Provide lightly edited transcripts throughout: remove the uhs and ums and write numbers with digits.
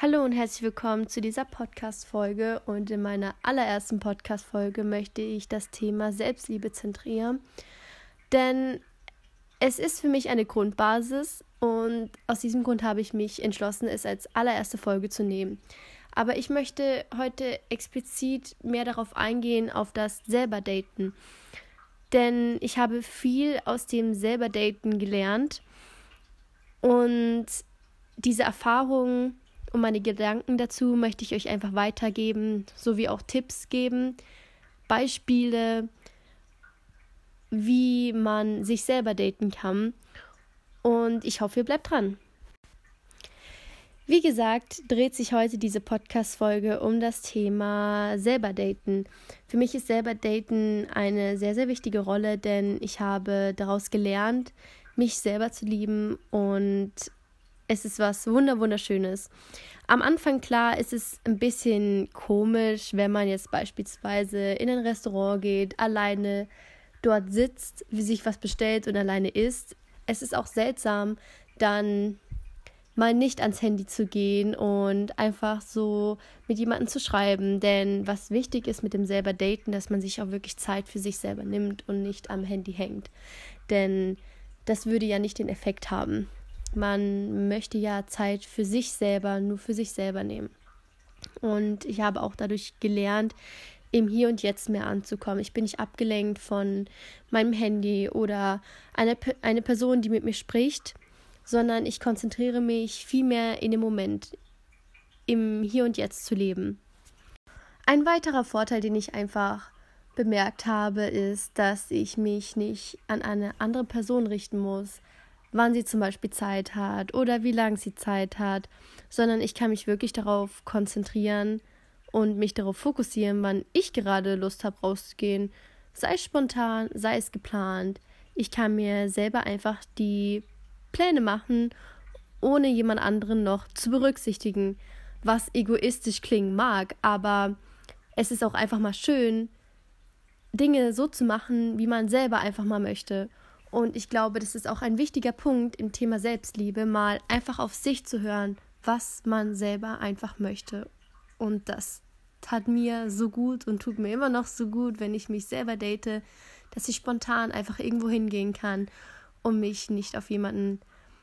Hallo und herzlich willkommen zu dieser Podcast-Folge, und in meiner allerersten Podcast-Folge möchte ich das Thema Selbstliebe zentrieren, denn es ist für mich eine Grundbasis und aus diesem Grund habe ich mich entschlossen, es als allererste Folge zu nehmen. Aber ich möchte heute explizit mehr darauf eingehen, auf das Selber-Daten, denn ich habe viel aus dem Selber-Daten gelernt und diese Erfahrungen und meine Gedanken dazu möchte ich euch einfach weitergeben, sowie auch Tipps geben, Beispiele, wie man sich selber daten kann. Und ich hoffe, ihr bleibt dran. Wie gesagt, dreht sich heute diese Podcast-Folge um das Thema selber daten. Für mich ist selber daten eine sehr, sehr wichtige Rolle, denn ich habe daraus gelernt, mich selber zu lieben, und es ist was Wunderschönes. Am Anfang, klar, ist es ein bisschen komisch, wenn man jetzt beispielsweise in ein Restaurant geht, alleine dort sitzt, sich was bestellt und alleine isst. Es ist auch seltsam, dann mal nicht ans Handy zu gehen und einfach so mit jemandem zu schreiben. Denn was wichtig ist mit dem selber Daten, dass man sich auch wirklich Zeit für sich selber nimmt und nicht am Handy hängt. Denn das würde ja nicht den Effekt haben. Man möchte ja Zeit für sich selber, nur für sich selber nehmen. Und ich habe auch dadurch gelernt, im Hier und Jetzt mehr anzukommen. Ich bin nicht abgelenkt von meinem Handy oder eine Person, die mit mir spricht, sondern ich konzentriere mich viel mehr in dem Moment, im Hier und Jetzt zu leben. Ein weiterer Vorteil, den ich einfach bemerkt habe, ist, dass ich mich nicht an eine andere Person richten muss, wann sie zum Beispiel Zeit hat oder wie lange sie Zeit hat, sondern ich kann mich wirklich darauf konzentrieren und mich darauf fokussieren, wann ich gerade Lust habe, rauszugehen, sei es spontan, sei es geplant. Ich kann mir selber einfach die Pläne machen, ohne jemand anderen noch zu berücksichtigen, was egoistisch klingen mag, aber es ist auch einfach mal schön, Dinge so zu machen, wie man selber einfach mal möchte. Und ich glaube, das ist auch ein wichtiger Punkt im Thema Selbstliebe, mal einfach auf sich zu hören, was man selber einfach möchte. Und das tat mir so gut und tut mir immer noch so gut, wenn ich mich selber date, dass ich spontan einfach irgendwo hingehen kann und mich nicht auf jemanden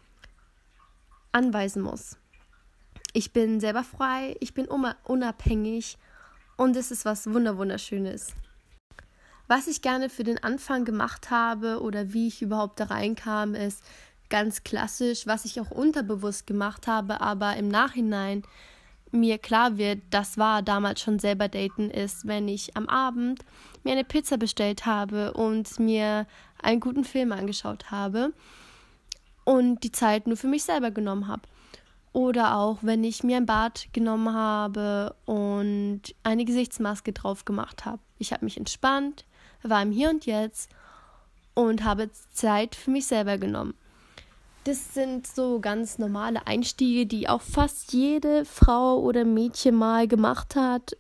anweisen muss. Ich bin selber frei, ich bin unabhängig, und es ist was Wunderschönes. Was ich gerne für den Anfang gemacht habe oder wie ich überhaupt da reinkam, ist ganz klassisch, was ich auch unterbewusst gemacht habe, aber im Nachhinein mir klar wird, das war damals schon selber daten, ist, wenn ich am Abend mir eine Pizza bestellt habe und mir einen guten Film angeschaut habe und die Zeit nur für mich selber genommen habe. Oder auch, wenn ich mir ein Bad genommen habe und eine Gesichtsmaske drauf gemacht habe. Ich habe mich entspannt, war im Hier und Jetzt und habe Zeit für mich selber genommen. Das sind so ganz normale Einstiege, die auch fast jede Frau oder Mädchen mal gemacht hat.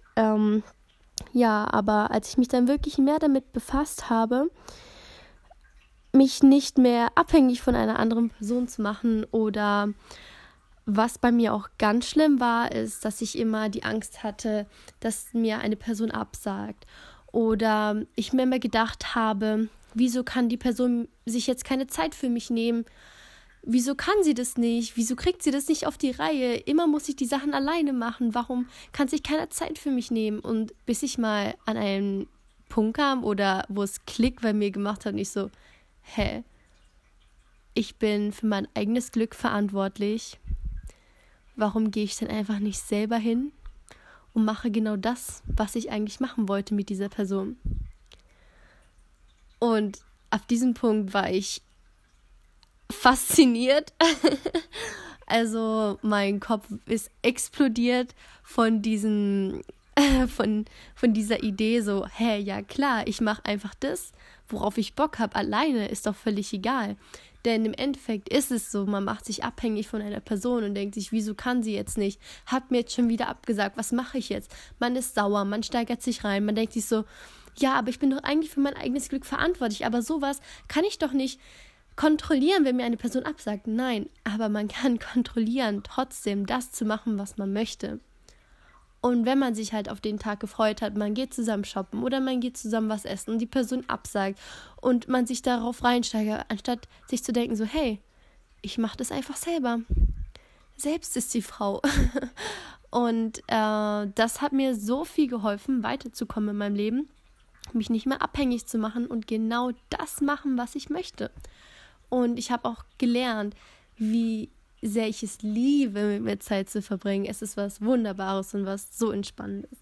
Aber als ich mich dann wirklich mehr damit befasst habe, mich nicht mehr abhängig von einer anderen Person zu machen, oder was bei mir auch ganz schlimm war, ist, dass ich immer die Angst hatte, dass mir eine Person absagt. Oder ich mir immer gedacht habe, wieso kann die Person sich jetzt keine Zeit für mich nehmen? Wieso kann sie das nicht? Wieso kriegt sie das nicht auf die Reihe? Immer muss ich die Sachen alleine machen. Warum kann sich keiner Zeit für mich nehmen? Und bis ich mal an einen Punkt kam oder wo es Klick bei mir gemacht hat und ich so, ich bin für mein eigenes Glück verantwortlich. Warum gehe ich denn einfach nicht selber hin und mache genau das, was ich eigentlich machen wollte mit dieser Person? Und ab diesem Punkt war ich fasziniert. Also mein Kopf ist explodiert von dieser Idee, so, ja klar, ich mache einfach das, worauf ich Bock habe, alleine, ist doch völlig egal. Denn im Endeffekt ist es so, man macht sich abhängig von einer Person und denkt sich, wieso kann sie jetzt nicht? Hat mir jetzt schon wieder abgesagt, was mache ich jetzt? Man ist sauer, man steigert sich rein, man denkt sich so, ja, aber ich bin doch eigentlich für mein eigenes Glück verantwortlich, aber sowas kann ich doch nicht kontrollieren, wenn mir eine Person absagt. Nein, aber man kann kontrollieren, trotzdem das zu machen, was man möchte. Und wenn man sich halt auf den Tag gefreut hat, man geht zusammen shoppen oder man geht zusammen was essen und die Person absagt und man sich darauf reinsteigert, anstatt sich zu denken so, hey, ich mache das einfach selber. Selbst ist die Frau. Und das hat mir so viel geholfen, weiterzukommen in meinem Leben, mich nicht mehr abhängig zu machen und genau das machen, was ich möchte. Und ich habe auch gelernt, wie sehr ich es liebe, mit mir Zeit zu verbringen. Es ist was Wunderbares und was so Entspannendes.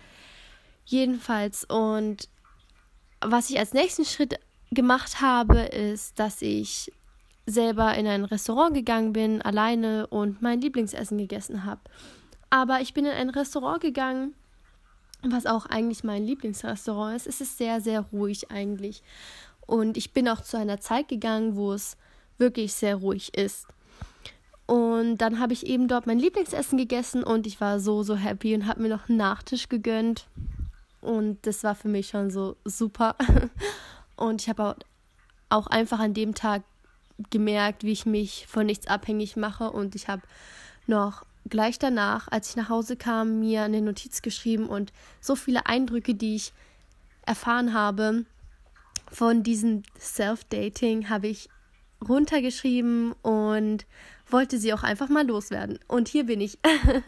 Jedenfalls, und was ich als nächsten Schritt gemacht habe, ist, dass ich selber in ein Restaurant gegangen bin, alleine und mein Lieblingsessen gegessen habe. Aber ich bin in ein Restaurant gegangen, was auch eigentlich mein Lieblingsrestaurant ist. Es ist sehr, sehr ruhig eigentlich. Und ich bin auch zu einer Zeit gegangen, wo es wirklich sehr ruhig ist. Und dann habe ich eben dort mein Lieblingsessen gegessen und ich war so, so happy und habe mir noch einen Nachtisch gegönnt. Und das war für mich schon so super. Und ich habe auch einfach an dem Tag gemerkt, wie ich mich von nichts abhängig mache. Und ich habe noch gleich danach, als ich nach Hause kam, mir eine Notiz geschrieben und so viele Eindrücke, die ich erfahren habe von diesem Self-Dating, habe ich runtergeschrieben und wollte sie auch einfach mal loswerden. Und hier bin ich.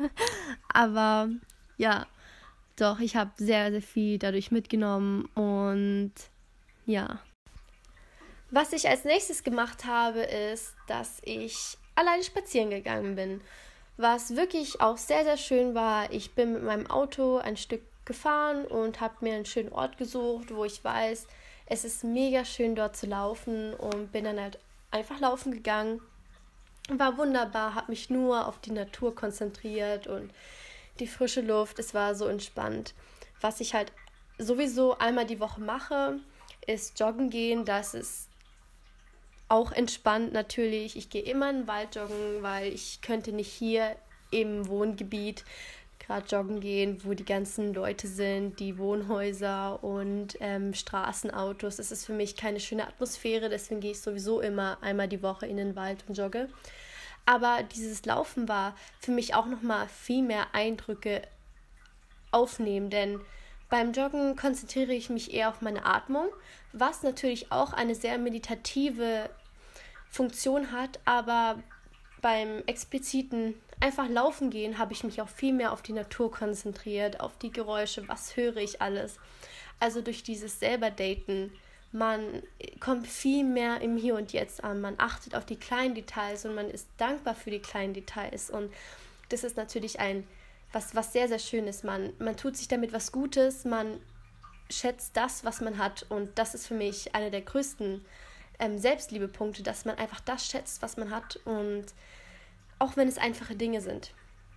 Aber ja, doch, ich habe sehr, sehr viel dadurch mitgenommen und ja. Was ich als nächstes gemacht habe, ist, dass ich alleine spazieren gegangen bin. Was wirklich auch sehr, sehr schön war. Ich bin mit meinem Auto ein Stück gefahren und habe mir einen schönen Ort gesucht, wo ich weiß, es ist mega schön dort zu laufen und bin dann halt einfach laufen gegangen. War wunderbar, habe mich nur auf die Natur konzentriert und die frische Luft, es war so entspannt. Was ich halt sowieso einmal die Woche mache, ist joggen gehen. Das ist auch entspannt natürlich. Ich gehe immer in den Wald joggen, weil ich könnte nicht hier im Wohngebiet gerade joggen gehen, wo die ganzen Leute sind, die Wohnhäuser und Straßenautos. Das ist für mich keine schöne Atmosphäre, deswegen gehe ich sowieso immer einmal die Woche in den Wald und jogge. Aber dieses Laufen war für mich auch nochmal viel mehr Eindrücke aufnehmen, denn beim Joggen konzentriere ich mich eher auf meine Atmung, was natürlich auch eine sehr meditative Funktion hat, aber beim expliziten einfach laufen gehen habe ich mich auch viel mehr auf die Natur konzentriert, auf die Geräusche, was höre ich alles. Also durch dieses selber Daten, man kommt viel mehr im Hier und Jetzt an, man achtet auf die kleinen Details und man ist dankbar für die kleinen Details und das ist natürlich was sehr, sehr schön ist. Man tut sich damit was Gutes, man schätzt das, was man hat und das ist für mich einer der größten Selbstliebepunkte, dass man einfach das schätzt, was man hat und auch wenn es einfache Dinge sind.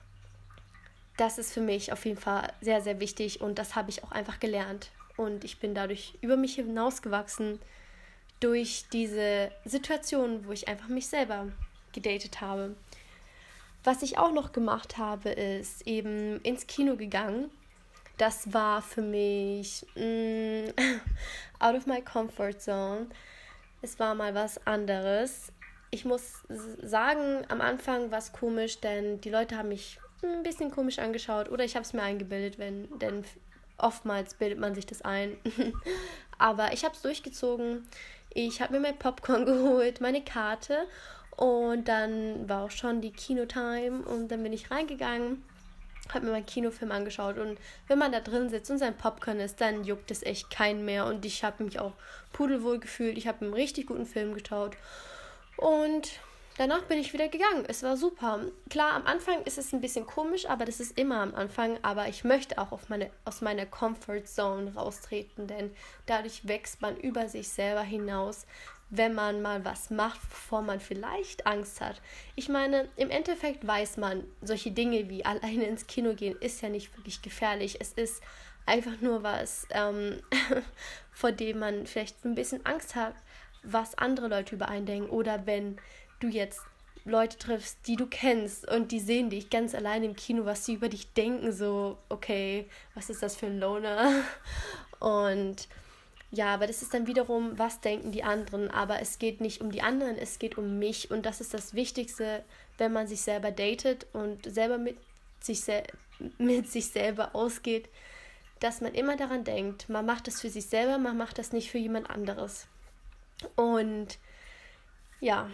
Das ist für mich auf jeden Fall sehr, sehr wichtig und das habe ich auch einfach gelernt. Und ich bin dadurch über mich hinausgewachsen durch diese Situation, wo ich einfach mich selber gedatet habe. Was ich auch noch gemacht habe, ist eben ins Kino gegangen. Das war für mich out of my comfort zone. Es war mal was anderes. Ich muss sagen, am Anfang war es komisch, denn die Leute haben mich ein bisschen komisch angeschaut oder ich habe es mir eingebildet, denn oftmals bildet man sich das ein. Aber ich habe es durchgezogen. Ich habe mir mein Popcorn geholt, meine Karte und dann war auch schon die Kinotime und dann bin ich reingegangen, habe mir meinen Kinofilm angeschaut und wenn man da drin sitzt und sein Popcorn ist, dann juckt es echt keinen mehr und ich habe mich auch pudelwohl gefühlt. Ich habe einen richtig guten Film geschaut und danach bin ich wieder gegangen. Es war super. Klar, am Anfang ist es ein bisschen komisch, aber das ist immer am Anfang. Aber ich möchte auch aus meiner Comfort Zone raustreten, denn dadurch wächst man über sich selber hinaus, wenn man mal was macht, wovor man vielleicht Angst hat. Ich meine, im Endeffekt weiß man, solche Dinge wie alleine ins Kino gehen ist ja nicht wirklich gefährlich. Es ist einfach nur was, vor dem man vielleicht ein bisschen Angst hat, was andere Leute über einen denken. Oder wenn du jetzt Leute triffst, die du kennst und die sehen dich ganz allein im Kino, was sie über dich denken, so, okay, was ist das für ein Loner? Und ja, aber das ist dann wiederum, was denken die anderen, aber es geht nicht um die anderen, es geht um mich und das ist das Wichtigste, wenn man sich selber datet und selber mit sich selber ausgeht, dass man immer daran denkt, man macht das für sich selber, man macht das nicht für jemand anderes. Und ja,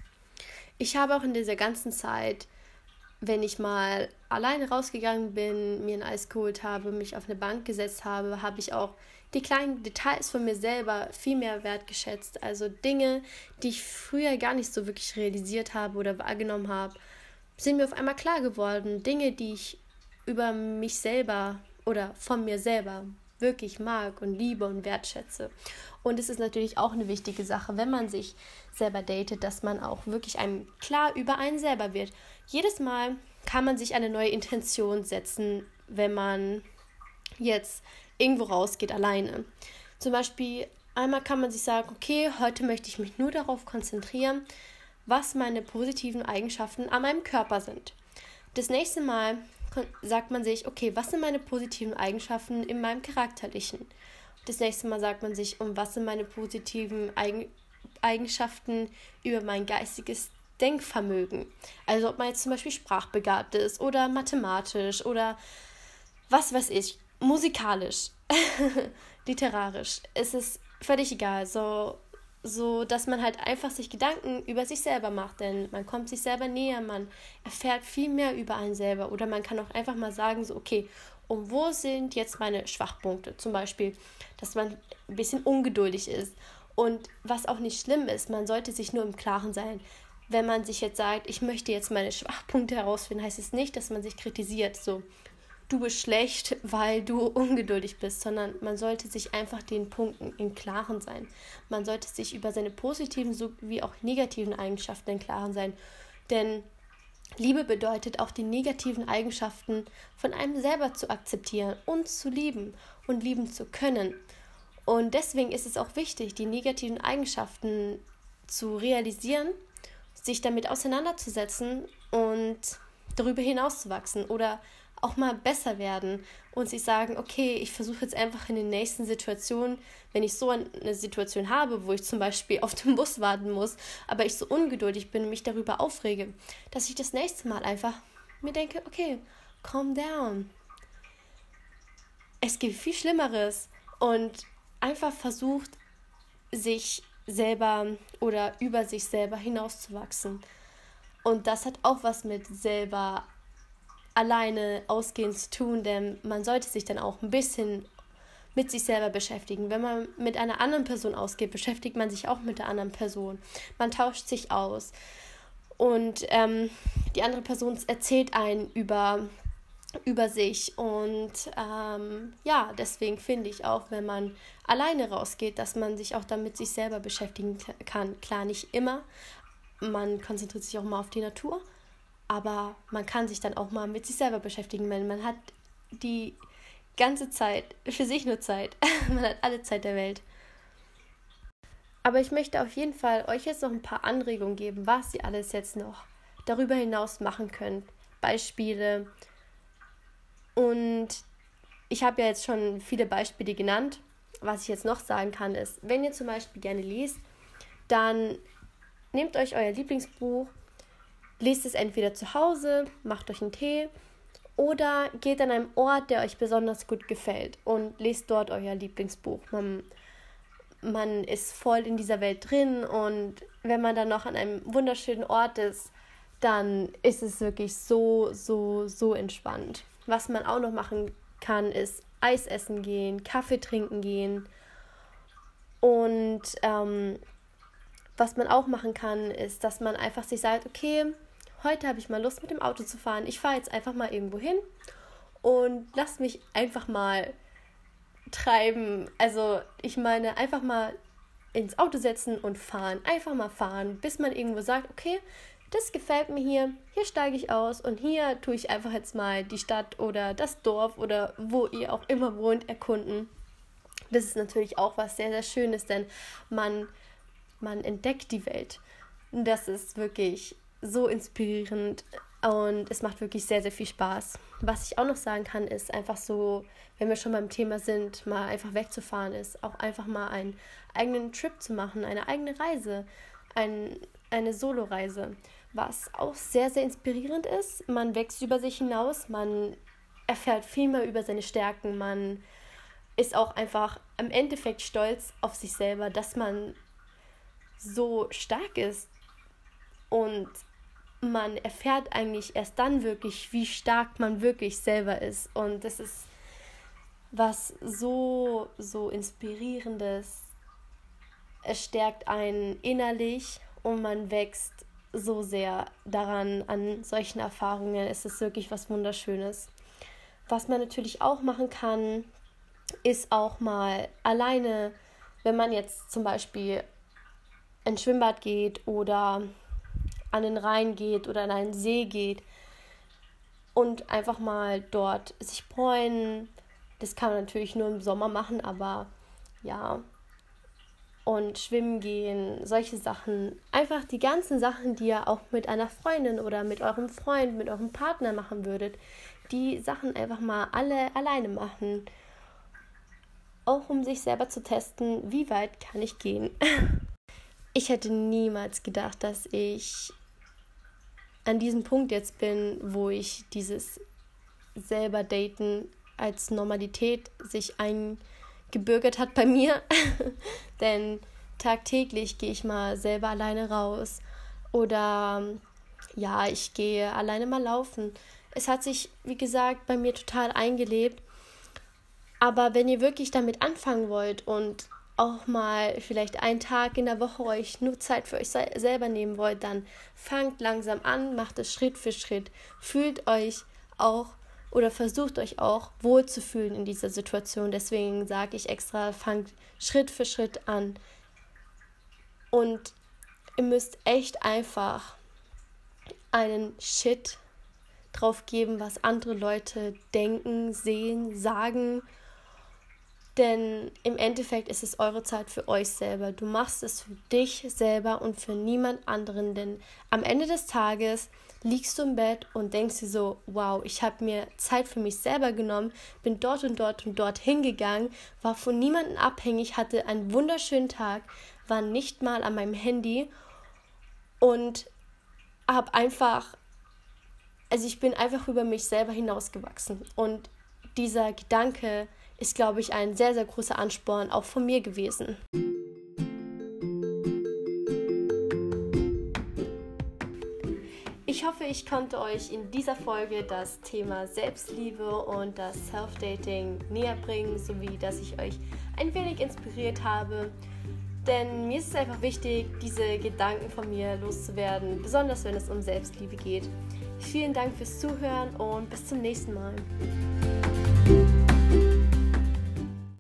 ich habe auch in dieser ganzen Zeit, wenn ich mal alleine rausgegangen bin, mir ein Eis geholt habe, mich auf eine Bank gesetzt habe, habe ich auch die kleinen Details von mir selber viel mehr wertgeschätzt. Also Dinge, die ich früher gar nicht so wirklich realisiert habe oder wahrgenommen habe, sind mir auf einmal klar geworden. Dinge, die ich über mich selber oder von mir selber wirklich mag und liebe und wertschätze. Und es ist natürlich auch eine wichtige Sache, wenn man sich selber datet, dass man auch wirklich einem klar über einen selber wird. Jedes Mal kann man sich eine neue Intention setzen, wenn man jetzt irgendwo rausgeht alleine. Zum Beispiel einmal kann man sich sagen, okay, heute möchte ich mich nur darauf konzentrieren, was meine positiven Eigenschaften an meinem Körper sind. Das nächste Mal sagt man sich, okay, was sind meine positiven Eigenschaften in meinem Charakterlichen? Das nächste Mal sagt man sich, und was sind meine positiven Eigenschaften über mein geistiges Denkvermögen? Also ob man jetzt zum Beispiel sprachbegabt ist oder mathematisch oder was weiß ich, musikalisch, literarisch. Es ist völlig egal, so dass man halt einfach sich Gedanken über sich selber macht, denn man kommt sich selber näher, man erfährt viel mehr über einen selber oder man kann auch einfach mal sagen, so okay, und wo sind jetzt meine Schwachpunkte? Zum Beispiel, dass man ein bisschen ungeduldig ist und was auch nicht schlimm ist, man sollte sich nur im Klaren sein. Wenn man sich jetzt sagt, ich möchte jetzt meine Schwachpunkte herausfinden, heißt es nicht, dass man sich kritisiert, so du bist schlecht, weil du ungeduldig bist, sondern man sollte sich einfach den Punkten im Klaren sein. Man sollte sich über seine positiven sowie auch negativen Eigenschaften im Klaren sein. Denn Liebe bedeutet auch die negativen Eigenschaften von einem selber zu akzeptieren und zu lieben und lieben zu können. Und deswegen ist es auch wichtig, die negativen Eigenschaften zu realisieren, sich damit auseinanderzusetzen und darüber hinauszuwachsen oder auch mal besser werden und sich sagen, okay, ich versuche jetzt einfach in den nächsten Situationen, wenn ich so eine Situation habe, wo ich zum Beispiel auf den Bus warten muss, aber ich so ungeduldig bin und mich darüber aufrege, dass ich das nächste Mal einfach mir denke, okay, calm down. Es gibt viel Schlimmeres und einfach versucht, sich selber oder über sich selber hinauszuwachsen. Und das hat auch was mit selber alleine ausgehen zu tun, denn man sollte sich dann auch ein bisschen mit sich selber beschäftigen. Wenn man mit einer anderen Person ausgeht, beschäftigt man sich auch mit der anderen Person. Man tauscht sich aus und die andere Person erzählt einen über sich und ja, deswegen finde ich auch, wenn man alleine rausgeht, dass man sich auch dann mit sich selber beschäftigen kann. Klar, nicht immer. Man konzentriert sich auch mal auf die Natur, aber man kann sich dann auch mal mit sich selber beschäftigen, weil man hat die ganze Zeit für sich nur Zeit. Man hat alle Zeit der Welt. Aber ich möchte auf jeden Fall euch jetzt noch ein paar Anregungen geben, was ihr alles jetzt noch darüber hinaus machen könnt. Beispiele. Und ich habe ja jetzt schon viele Beispiele genannt. Was ich jetzt noch sagen kann ist, wenn ihr zum Beispiel gerne liest, dann nehmt euch euer Lieblingsbuch, lest es entweder zu Hause, macht euch einen Tee oder geht an einem Ort, der euch besonders gut gefällt und lest dort euer Lieblingsbuch. Man ist voll in dieser Welt drin und wenn man dann noch an einem wunderschönen Ort ist, dann ist es wirklich so entspannt. Was man auch noch machen kann, ist Eis essen gehen, Kaffee trinken gehen und was man auch machen kann, ist, dass man einfach sich sagt, okay, heute habe ich mal Lust, mit dem Auto zu fahren. Ich fahre jetzt einfach mal irgendwo hin und lass mich einfach mal treiben. Also ich meine, einfach mal ins Auto setzen und fahren. Einfach mal fahren, bis man irgendwo sagt, okay, das gefällt mir hier steige ich aus und hier tue ich einfach jetzt mal die Stadt oder das Dorf oder wo ihr auch immer wohnt, erkunden. Das ist natürlich auch was sehr, sehr Schönes, denn man entdeckt die Welt. Und das ist wirklich so inspirierend. Und es macht wirklich sehr, sehr viel Spaß. Was ich auch noch sagen kann, ist einfach so, wenn wir schon beim Thema sind, mal einfach wegzufahren ist, auch einfach mal einen eigenen Trip zu machen, eine eigene Reise, eine Solo-Reise, was auch sehr, sehr inspirierend ist. Man wächst über sich hinaus, man erfährt viel mehr über seine Stärken, man ist auch einfach im Endeffekt stolz auf sich selber, dass man so stark ist, und man erfährt eigentlich erst dann wirklich, wie stark man wirklich selber ist. Und das ist was so Inspirierendes. Es stärkt einen innerlich und man wächst so sehr daran, an solchen Erfahrungen. Es ist wirklich was Wunderschönes. Was man natürlich auch machen kann, ist auch mal alleine, wenn man jetzt zum Beispiel ins Schwimmbad geht oder an den Rhein geht oder an einen See geht und einfach mal dort sich bräunen. Das kann man natürlich nur im Sommer machen, aber ja. Und schwimmen gehen, solche Sachen. Einfach die ganzen Sachen, die ihr auch mit einer Freundin oder mit eurem Freund, mit eurem Partner machen würdet. Die Sachen einfach mal alle alleine machen. Auch um sich selber zu testen, wie weit kann ich gehen. Ich hätte niemals gedacht, dass ich an diesem Punkt jetzt bin, wo ich dieses selber Daten als Normalität sich eingebürgert hat bei mir. Denn tagtäglich gehe ich mal selber alleine raus oder ja, ich gehe alleine mal laufen. Es hat sich, wie gesagt, bei mir total eingelebt. Aber wenn ihr wirklich damit anfangen wollt und auch mal vielleicht einen Tag in der Woche euch nur Zeit für euch selber nehmen wollt, dann fangt langsam an, macht es Schritt für Schritt. Fühlt euch auch oder versucht euch auch wohlzufühlen in dieser Situation. Deswegen sage ich extra, fangt Schritt für Schritt an. Und ihr müsst echt einfach einen Shit drauf geben, was andere Leute denken, sehen, sagen. Denn im Endeffekt ist es eure Zeit für euch selber. Du machst es für dich selber und für niemand anderen. Denn am Ende des Tages liegst du im Bett und denkst dir so, wow, ich habe mir Zeit für mich selber genommen, bin dort und dort und dort hingegangen, war von niemandem abhängig, hatte einen wunderschönen Tag, war nicht mal an meinem Handy und ich bin einfach über mich selber hinausgewachsen. Und dieser Gedanke ist, glaube ich, ein sehr, sehr großer Ansporn auch von mir gewesen. Ich hoffe, ich konnte euch in dieser Folge das Thema Selbstliebe und das Self-Dating näher bringen, sowie dass ich euch ein wenig inspiriert habe. Denn mir ist es einfach wichtig, diese Gedanken von mir loszuwerden, besonders wenn es um Selbstliebe geht. Vielen Dank fürs Zuhören und bis zum nächsten Mal.